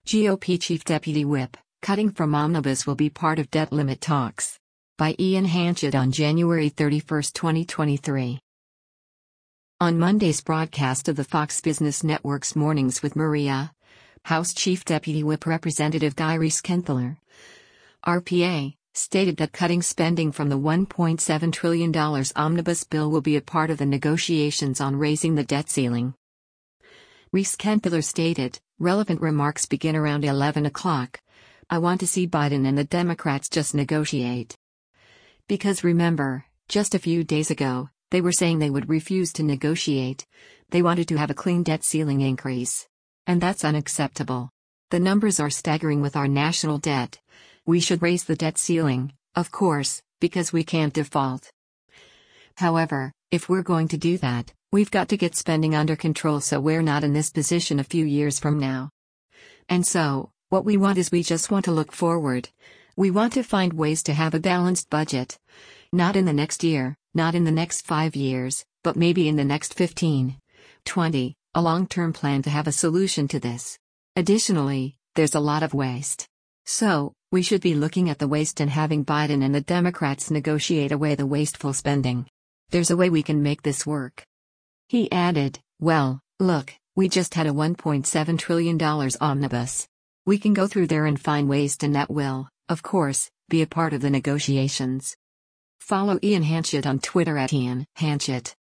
GOP Chief Deputy Whip, cutting from omnibus will be part of debt limit talks. By Ian Hanchett on January 31, 2023. On Monday's broadcast of the Fox Business Network's Mornings with Maria, House Chief Deputy Whip Representative Guy Reese-Kenthaler, RPA, stated that cutting spending from the $1.7 trillion omnibus bill will be a part of the negotiations on raising the debt ceiling. Reese-Kenthaler stated, relevant remarks begin around 11 o'clock. I want to see Biden and the Democrats just negotiate. Because remember, just a few days ago, they were saying they would refuse to negotiate. They wanted to have a clean debt ceiling increase. And that's unacceptable. The numbers are staggering with our national debt. We should raise the debt ceiling, of course, because we can't default. However, if we're going to do that, we've got to get spending under control so we're not in this position a few years from now. And so, what we want is we just want to look forward. We want to find ways to have a balanced budget. Not in the next year, not in the next 5 years, but maybe in the next 15, 20, a long-term plan to have a solution to this. Additionally, there's a lot of waste. So, we should be looking at the waste and having Biden and the Democrats negotiate away the wasteful spending. There's a way we can make this work. He added, well, look, we just had a $1.7 trillion omnibus. We can go through there and find waste, and that will, of course, be a part of the negotiations. Follow Ian Hanchett on Twitter at Ian Hanchett.